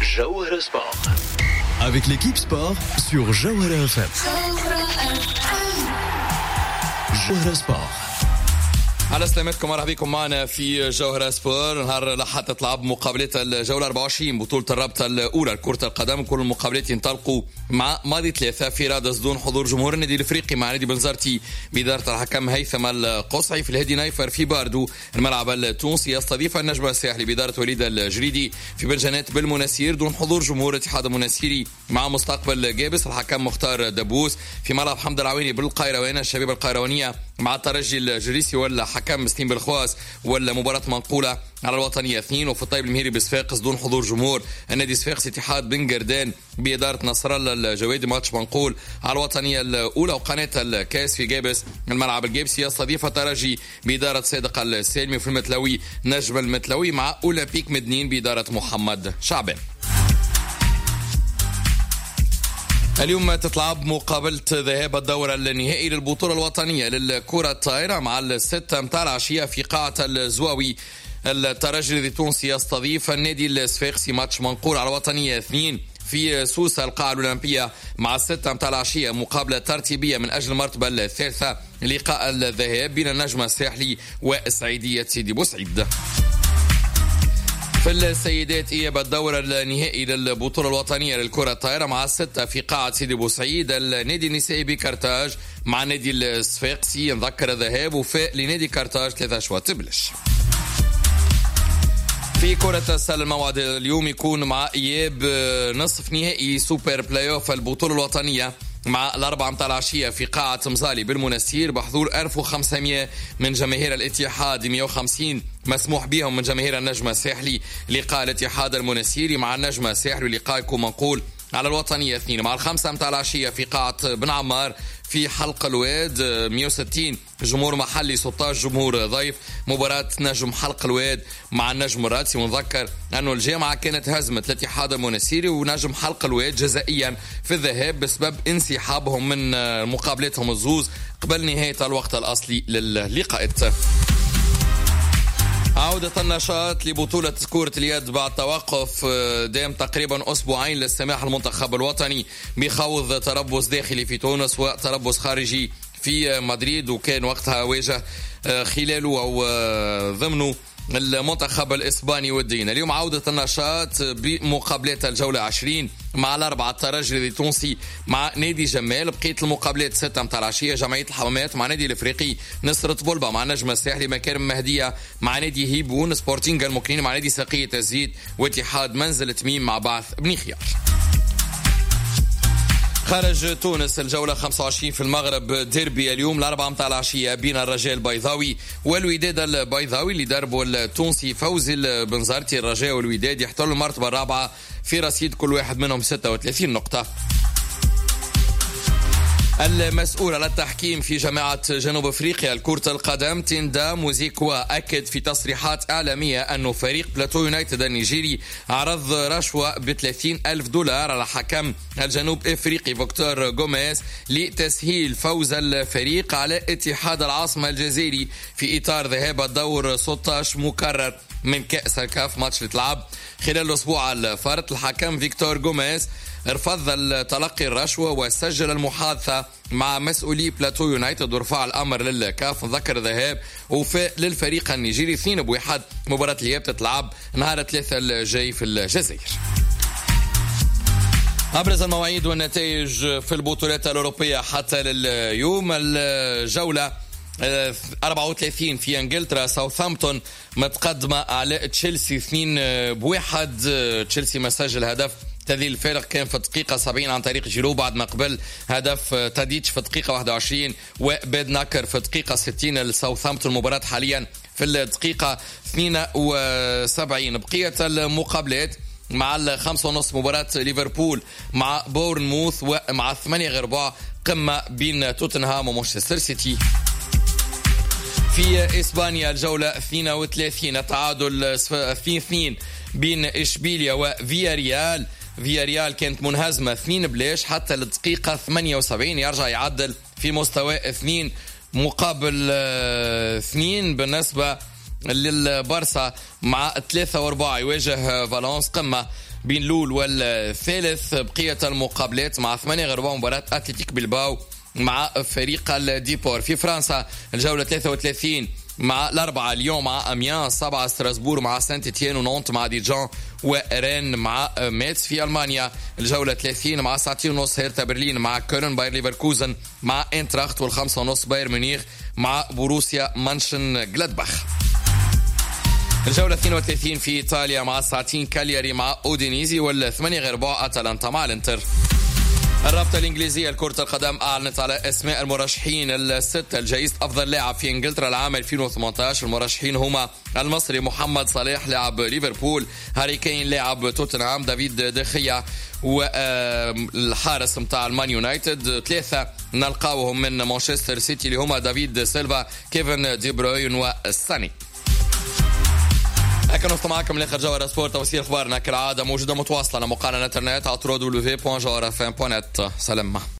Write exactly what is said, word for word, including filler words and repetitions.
Jawhara Sport. Avec l'équipe sport sur Jawhara F M. Jawhara Sport. على سلامتكم، مرحبا بكم معنا في جوهرة سبور. نهار لحد تلعب مقابلات الجولة أربعة وعشرين بطولة الرابطة الأولى لكرة القدم. كل المقابلات ينطلقوا مع ماضي ثلاثة في رادس دون حضور جمهور النادي الإفريقي مع نادي بنزرتي بإدارة الحكم هيثم القصعي في الهادي نايفر في باردو. الملعب التونسي يستضيف النجم الساحلي بإدارة وليد الجريدي في بنجانات بالمناسير دون حضور جمهور الاتحاد المناسيري مع مستقبل جابس. الحكم مختار دبوس في ملعب حمد العويني بالقيروان. الشباب القيروانية مع الترجي الجريسي ولا حكم مسلم بالخواس ولا مباراة منقولة على الوطنية اثنين. وفي الطيب المهيري بصفاقس دون حضور جمهور النادي صفاقس اتحاد بن قردان بإدارة نصر الله الجوادي ماتش منقول على الوطنية الأولى. وقناة الكاس في جابس الملعب الجابسي يستضيف الترجي بإدارة صادق السالمي. وفي المتلوي نجم المتلوي مع أولمبيك مدنين بإدارة محمد شعبان. اليوم تتلعب مقابلة ذهاب الدورة النهائي للبطولة الوطنية للكرة الطائرة مع الستة متاع العشية في قاعة الزواوي. الترجي التونسي يستضيف النادي الصفاقسي ماتش منقول على الوطنية اثنين في سوسة القاعة الأولمبية مع الستة متاع العشية. مقابلة ترتيبية من أجل المرتبة الثالثة. لقاء الذهاب بين النجم الساحلي والسعيدية سيدي بوسعيد. في السيدات إياب الدورة النهائي للبطولة الوطنية للكرة الطائرة مع الستة في قاعة سيدي بوسعيد. النادي النسائي بكرتاج مع نادي الصفاقسي نذكر الذهاب وفاء لنادي كرتاج ثلاثة أشواط بلش. في كرة السلة الموعد اليوم يكون مع إياب نصف نهائي سوبر بلاي اوف البطولة الوطنية مع الأربعة متاع العشية في قاعة مزالي بالمناسير بحضور ألف وخمسمائة من جماهير الاتحاد، مئة وخمسين مسموح بهم من جماهير النجم الساحلي. لقاء الاتحاد المناسيري مع النجم الساحلي لقاء يكون منقول على الوطنية اثنين مع الخمسة متاع العشية في قاعة بن عمار في حلق الواد مئة وستين جمهور محلي ستة عشر جمهور ضيف. مباراة نجم حلق الواد مع النجم الرادسي. ونذكر أنه الجامعة كانت هزمت الاتحاد المناسيري ونجم حلق الواد جزائيا في الذهاب بسبب انسحابهم من مقابلتهم الزوز قبل نهاية الوقت الأصلي للقاءات. عودة النشاط لبطولة كرة اليد بعد توقف دام تقريبا أسبوعين للسماح المنتخب الوطني بخوض تربص داخلي في تونس وتربص خارجي في مدريد. وكان وقتها واجه خلاله أو ضمنه المنتخب الإسباني والدين. اليوم عودة النشاط بمقابلات الجولة عشرين مع الأربعة الترجي التونسي مع نادي جمال. بقية المقابلات ستة متاع العشية جمعية الحمامات مع نادي الإفريقي، نصرة بولبا مع نجم الساحلي، مكارم مهدية مع نادي هيبون، سبورتينغ المكرين مع نادي ساقية الزيت، واتحاد منزل تميم مع بعث بن خيار. خارج تونس الجولة خمسة وعشرين في المغرب ديربي اليوم الأربعة متاع العشية بين الرجاء البيضاوي والوداد البيضاوي اللي دربوا التونسي فوزي البنزرتي. الرجاء والوداد يحتلوا المرتبة الرابعة في رصيد كل واحد منهم ستة وثلاثين نقطة. المسؤول على التحكيم في جامعة جنوب أفريقيا لكرة القدم تيندا موزيكوا أكد في تصريحات إعلامية أنه فريق بلاتو يونايتد النيجيري عرض رشوة بثلاثين ألف دولار على حكم الجنوب أفريقي فيكتور غوميز لتسهيل فوز الفريق على اتحاد العاصمة الجزائري في إطار ذهاب الدور ستة عشر مكرر من كأس الكاف. ماتش لتلعب خلال الأسبوع الفارط. الحكم فيكتور غوميز رفض تلقي الرشوة وسجل المحادثة مع مسؤولي بلاتو يونايتد ورفع الأمر للكاف. ذكر ذهاب وفاء للفريق النيجيري اثنين بواحد. مباراة الإياب تتلعب نهار ثلاثة الجاي في الجزائر. أبرز المواعيد والنتائج في البطولات الأوروبية حتى لليوم. الجولة أربعة وثلاثين في انجلترا ساوثهامبتون متقدمة على تشيلسي اثنين بواحد. تشيلسي ما سجل هدف. تذيل الفارق كان في الدقيقة سبعين عن طريق جيرو بعد ما قبل هدف تاديتش في الدقيقة واحد وعشرين وبيدناكر في الدقيقة ستين لساوثهامبتون. المباراة حاليا في الدقيقة اثنين وسبعين. بقية المقابلات مع الخمسة ونص مباراة ليفربول مع بورنموث ومع الثمانية غير ربع قمة بين توتنهام ومانشستر سيتي. في إسبانيا الجولة اثنين وثلاثين التعادل اثنين اثنين بين إشبيليا وفياريال. فياريال كانت منهزمة اثنين بلاش حتى الدقيقة ثمانية وسبعين. يرجع يعدل في مستوى اثنين مقابل اثنين بالنسبة للبارسا مع ثلاثة واربعة يواجه فالنس قمة بين الأول والثالث. بقية المقابلات مع ثمانية غير مباراة أتلتيك بلباو مع فريق الديبور. في فرنسا الجولة ثلاثة وثلاثين مع الأربعة ليون مع أميان، سبعة ستراسبور مع سانت إتيان، ونونت مع ديجان، ورين مع ميتس. في ألمانيا الجولة ثلاثين مع ساعتين ونص هيرتا برلين مع كولن، باير ليفركوزن مع انتراخت، والخمسة ونص باير ميونخ مع بوروسيا مانشن جلادباخ. الجولة اثنين وثلاثين في إيطاليا مع الساعتين كالياري مع أودينيزي، والثمانية غير ربع أتلانتا مع الانتر. الرابطة الإنجليزية لكرة القدم أعلنت على أسماء المرشحين الستة لجائزة أفضل لاعب في إنجلترا العام ألفين وثمانية عشر. المرشحين هما المصري محمد صلاح لاعب ليفربول، هاري كين لاعب توتنهام، دافيد دخيا والحارس متاع المان يونايتد. ثلاثة نلقاوهم من مانشستر سيتي اللي هما دافيد سيلفا، كيفن دي بروين وساني. هكا نوصل معكم لاخر جوهرة سبورت. توصيل اخبارنا كالعاده موجوده متواصله على موقعنا الانترنت على دبليو دبليو دبليو دوت جوهرة اف ام دوت نت. سلام.